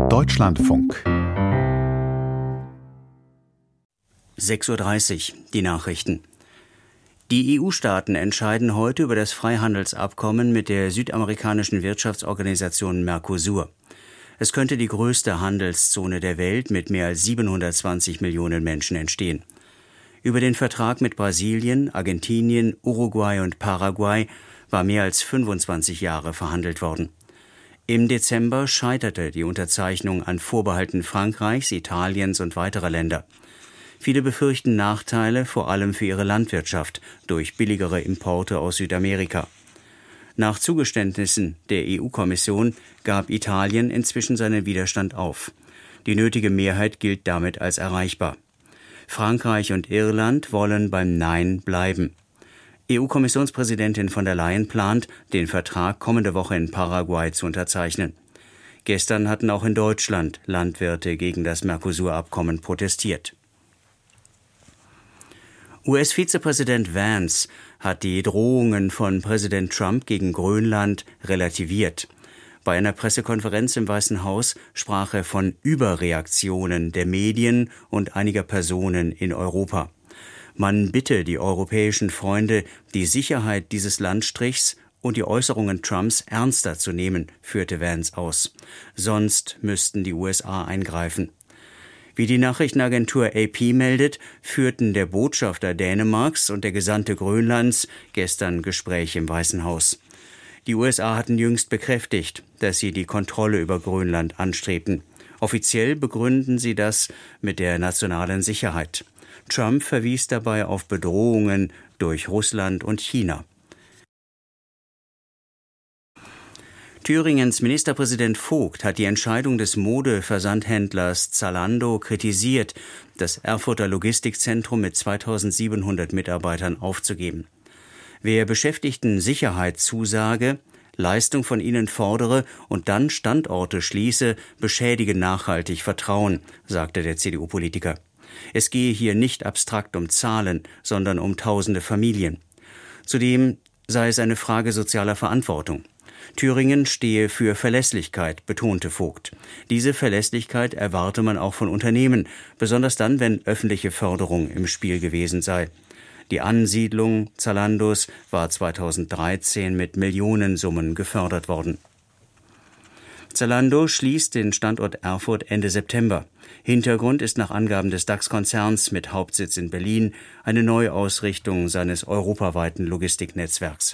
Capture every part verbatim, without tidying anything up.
Deutschlandfunk. sechs Uhr dreißig, die Nachrichten. Die E U-Staaten entscheiden heute über das Freihandelsabkommen mit der südamerikanischen Wirtschaftsorganisation Mercosur. Es könnte die größte Handelszone der Welt mit mehr als siebenhundertzwanzig Millionen Menschen entstehen. Über den Vertrag mit Brasilien, Argentinien, Uruguay und Paraguay war mehr als fünfundzwanzig Jahre verhandelt worden. Im Dezember scheiterte die Unterzeichnung an Vorbehalten Frankreichs, Italiens und weiterer Länder. Viele befürchten Nachteile, vor allem für ihre Landwirtschaft, durch billigere Importe aus Südamerika. Nach Zugeständnissen der E U-Kommission gab Italien inzwischen seinen Widerstand auf. Die nötige Mehrheit gilt damit als erreichbar. Frankreich und Irland wollen beim Nein bleiben. E U-Kommissionspräsidentin von der Leyen plant, den Vertrag kommende Woche in Paraguay zu unterzeichnen. Gestern hatten auch in Deutschland Landwirte gegen das Mercosur-Abkommen protestiert. U S-Vizepräsident Vance hat die Drohungen von Präsident Trump gegen Grönland relativiert. Bei einer Pressekonferenz im Weißen Haus sprach er von Überreaktionen der Medien und einiger Personen in Europa. Man bitte die europäischen Freunde, die Sicherheit dieses Landstrichs und die Äußerungen Trumps ernster zu nehmen, führte Vance aus. Sonst müssten die U S A eingreifen. Wie die Nachrichtenagentur A P meldet, führten der Botschafter Dänemarks und der Gesandte Grönlands gestern Gespräche im Weißen Haus. Die U S A hatten jüngst bekräftigt, dass sie die Kontrolle über Grönland anstrebten. Offiziell begründen sie das mit der nationalen Sicherheit. Trump verwies dabei auf Bedrohungen durch Russland und China. Thüringens Ministerpräsident Vogt hat die Entscheidung des Modeversandhändlers Zalando kritisiert, das Erfurter Logistikzentrum mit zweitausendsiebenhundert Mitarbeitern aufzugeben. Wer Beschäftigten Sicherheit zusage, Leistung von ihnen fordere und dann Standorte schließe, beschädige nachhaltig Vertrauen, sagte der C D U-Politiker. Es gehe hier nicht abstrakt um Zahlen, sondern um tausende Familien. Zudem sei es eine Frage sozialer Verantwortung. Thüringen stehe für Verlässlichkeit, betonte Vogt. Diese Verlässlichkeit erwarte man auch von Unternehmen, besonders dann, wenn öffentliche Förderung im Spiel gewesen sei. Die Ansiedlung Zalandos war zweitausenddreizehn mit Millionensummen gefördert worden. Zalando schließt den Standort Erfurt Ende September. Hintergrund ist nach Angaben des DAX-Konzerns mit Hauptsitz in Berlin eine Neuausrichtung seines europaweiten Logistiknetzwerks.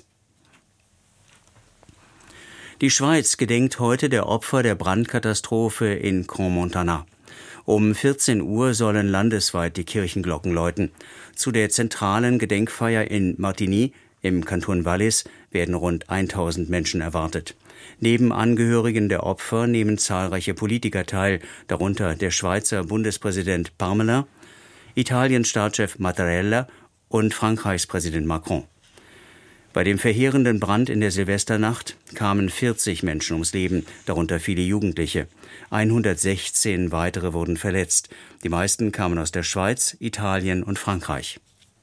Die Schweiz gedenkt heute der Opfer der Brandkatastrophe in Crans-Montana. Um vierzehn Uhr sollen landesweit die Kirchenglocken läuten. Zu der zentralen Gedenkfeier in Martigny im Kanton Wallis werden rund tausend Menschen erwartet. Neben Angehörigen der Opfer nehmen zahlreiche Politiker teil, darunter der Schweizer Bundespräsident Parmelin, Italiens Staatschef Mattarella und Frankreichs Präsident Macron. Bei dem verheerenden Brand in der Silvesternacht kamen vierzig Menschen ums Leben, darunter viele Jugendliche. hundertsechzehn weitere wurden verletzt. Die meisten kamen aus der Schweiz, Italien und Frankreich.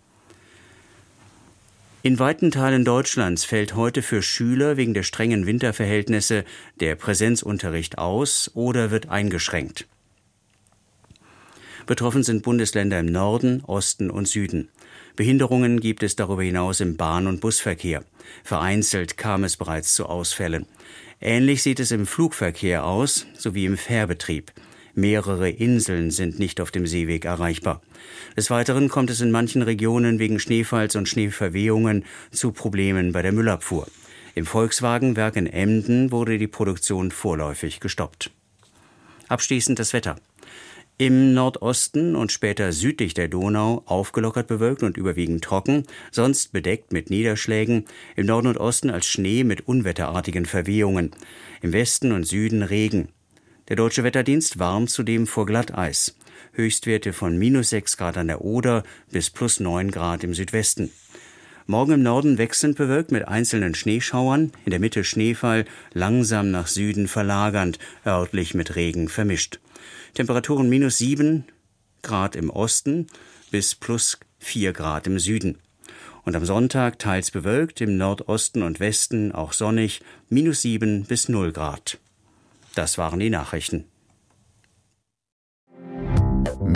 In weiten Teilen Deutschlands fällt heute für Schüler wegen der strengen Winterverhältnisse der Präsenzunterricht aus oder wird eingeschränkt. Betroffen sind Bundesländer im Norden, Osten und Süden. Behinderungen gibt es darüber hinaus im Bahn- und Busverkehr. Vereinzelt kam es bereits zu Ausfällen. Ähnlich sieht es im Flugverkehr aus, sowie im Fährbetrieb. Mehrere Inseln sind nicht auf dem Seeweg erreichbar. Des Weiteren kommt es in manchen Regionen wegen Schneefalls und Schneeverwehungen zu Problemen bei der Müllabfuhr. Im Volkswagenwerk in Emden wurde die Produktion vorläufig gestoppt. Abschließend das Wetter. Im Nordosten und später südlich der Donau aufgelockert bewölkt und überwiegend trocken, sonst bedeckt mit Niederschlägen, im Norden und Osten als Schnee mit unwetterartigen Verwehungen, im Westen und Süden Regen. Der Deutsche Wetterdienst warnt zudem vor Glatteis. Höchstwerte von minus sechs Grad an der Oder bis plus neun Grad im Südwesten. Morgen im Norden wechselnd bewölkt mit einzelnen Schneeschauern, in der Mitte Schneefall, langsam nach Süden verlagernd, örtlich mit Regen vermischt. Temperaturen minus sieben Grad im Osten bis plus vier Grad im Süden. Und am Sonntag teils bewölkt, im Nordosten und Westen auch sonnig, minus sieben bis null Grad. Das waren die Nachrichten.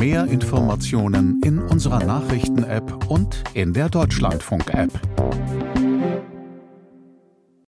Mehr Informationen in unserer Nachrichten-App und in der Deutschlandfunk-App.